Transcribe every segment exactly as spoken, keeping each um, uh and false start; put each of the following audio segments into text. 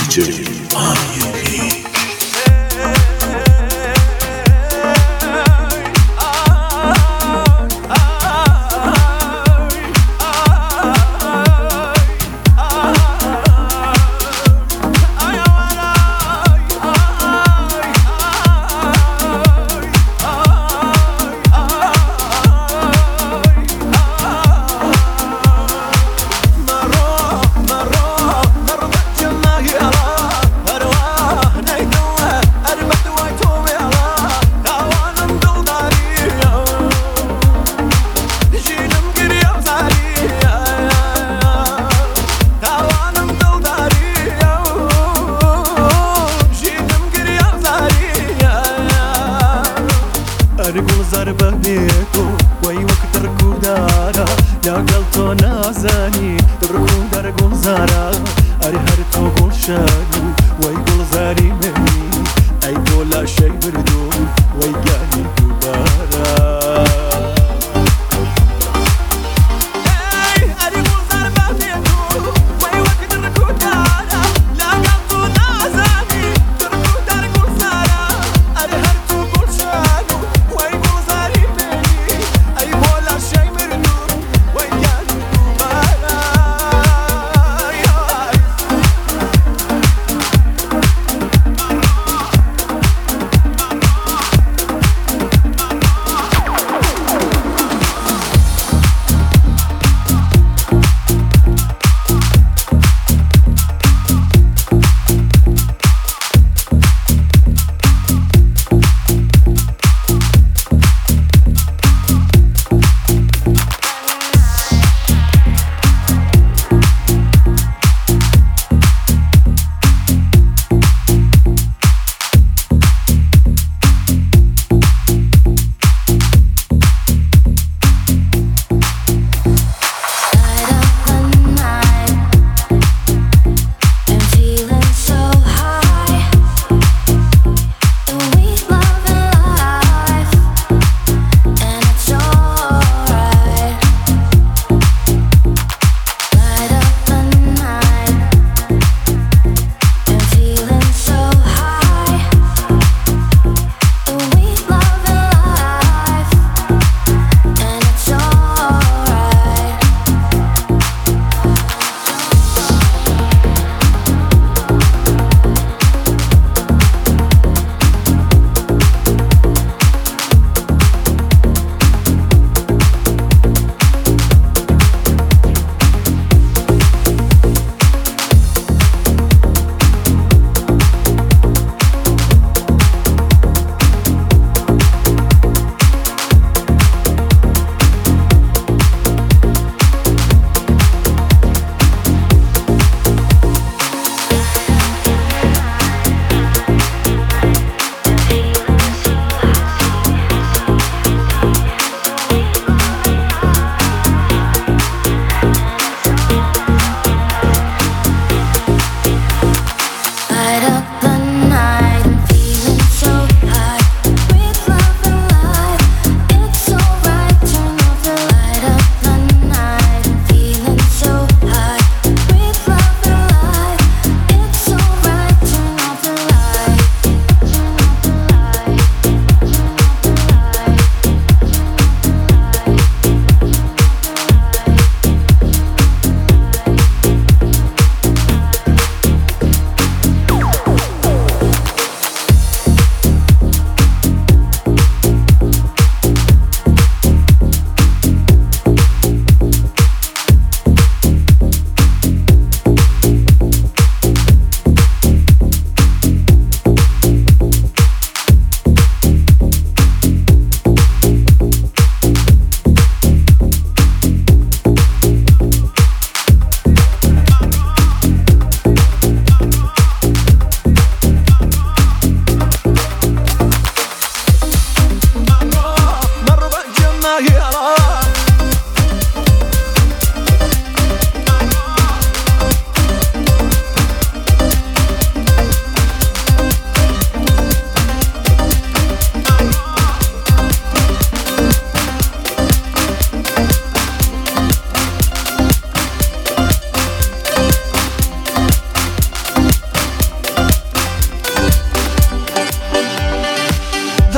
جی آیونیک. گلزار بهیکو وای وقت رکودارا یا گل تو نازنی دبرکون در گلزارا اری هر تو گلشانی وای گلزاری منی ای گلا شی بردو وای گانی دوباره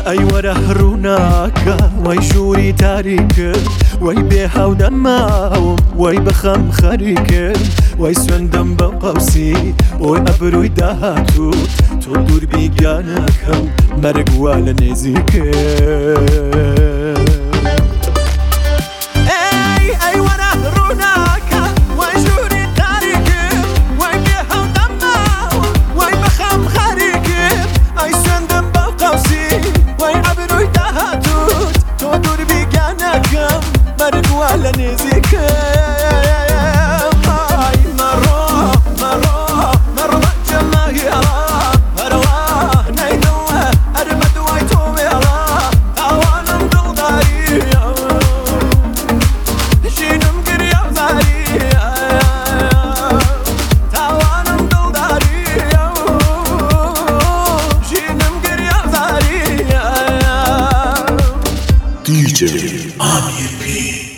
ئەی وەرە ڕووناکە وەی ژووری تاریکرد وەی بێ هاودەماوم وەی بەخەم خەریکرد وەی سوێندەم بە قەوسی ئۆی ئەبرووی داهاتوت تۆ دوور بیگانەکەم مەرگ وا لە نێزیکرد ولا نزيك هاي مرة مرة مرة جماهيرا أرواه نينوه أرمد ويتوم يلا أوانا مدلداري جينم قريا وزاري أوانا مدلداري جينم قريا وزاري دي جي Amir P